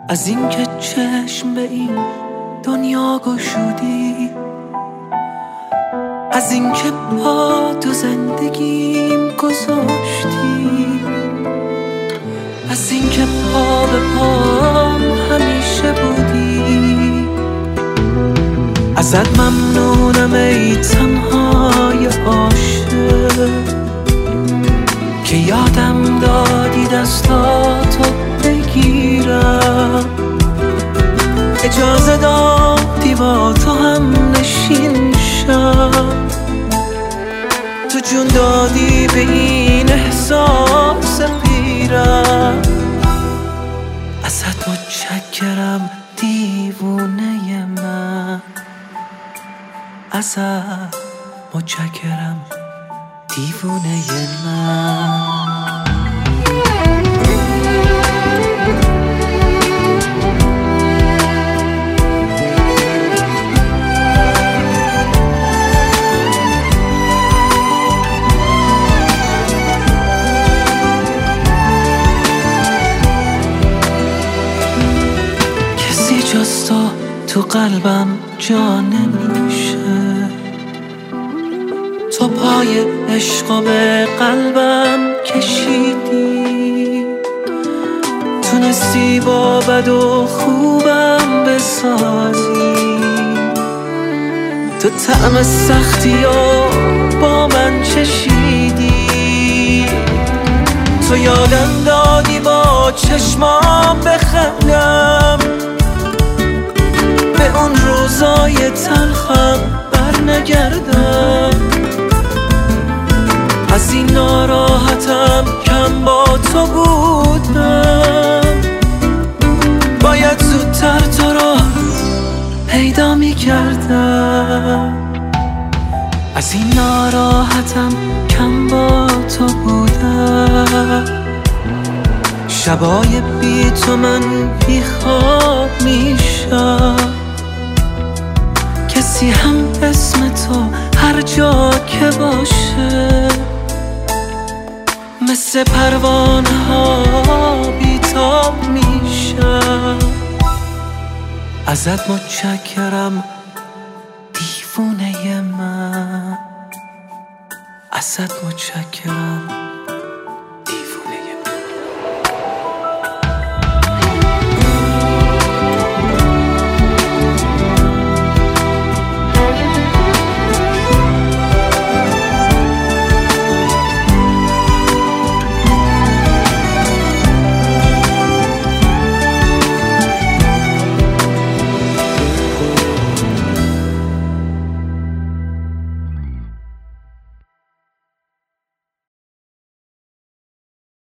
از اینکه چشم به این دنیا گشودی، از اینکه پا تو زندگیم گذاشتی، از اینکه پا به پام همیشه بودی. ازت ممنونم ای تنهای عاشق که یادم دادی دستاتو بگیرم، اجازه دادی با تو هم نشین شم، تو جون دادی به این احساس پیرم. ازت متشکرم دیوونه من، ازت متشکرم دیوونه من. کسی جز تو قلبم جا نمیشه، تو پای عشق به قلبم کشیدی، تونستی با بد و خوبم بسازی، تو طعم سختی و با من چشیدی، تو یادم دادی با چشمام بخندم، به اون روزای تلخم برنگردم، از این ناراحتم کم با تو بودم، باید زودتر تو را پیدا می کردم، از این ناراحتم کم با تو بودم، شبای بی تو من بی خواب می شم، کسی هم اسم تو هر جا که باشه مثل پروانه ها بیتاب میشم. ازت متشکرم دیوونه من، ازت متشکرم